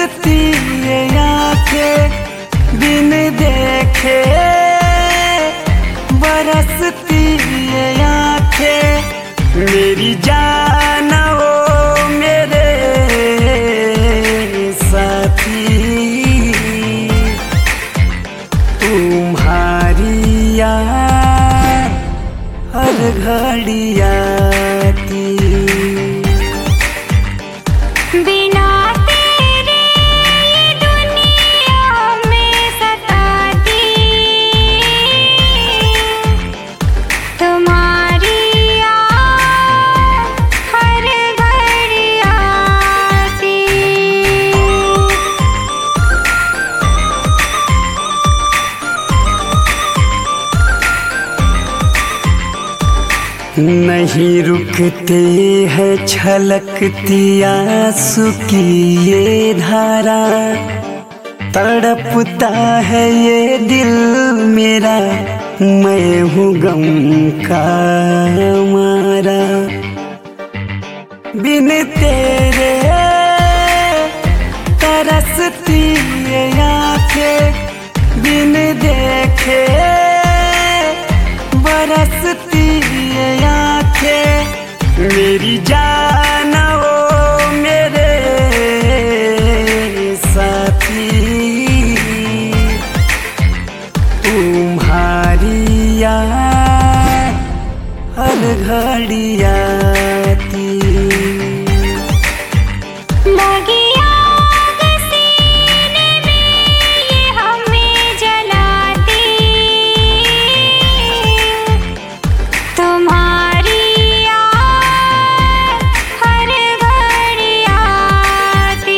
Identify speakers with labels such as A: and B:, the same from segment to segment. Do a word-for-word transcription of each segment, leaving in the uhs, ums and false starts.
A: तरसती ये आंखें बिन देखे, बरसती ये आंखें मेरी जान ओ मेरे साथी, तुम्हारी याद हर घड़ी आती।
B: बिना तेरे ये दुनिया में सताती, तुम्हारी याद हर घड़ी आती।
A: नहीं रुकते हैं छलकती आंसू की ये धारा, तड़पता है ये दिल मेरा, मैं हूँ गम का मारा। बिन तेरे तरसती ये आंखें बिन देखे, बरसती ये आंखें मेरी जान ओ मेरे साथी, तुम्हारी याद हर घड़ी आती।
B: लगी आग सीने में ये हमें जलाती, तुम्हारी याद हर घड़ी आती।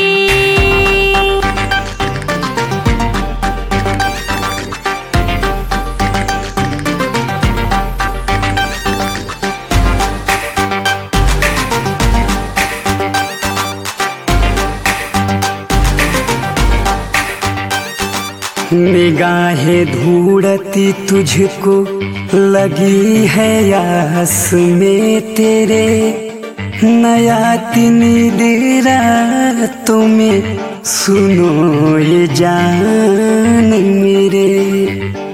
A: निगाहें ढूंढती तुझको लगी है आस में तेरे, नया नींद रातों में सुनो ये जान मेरे।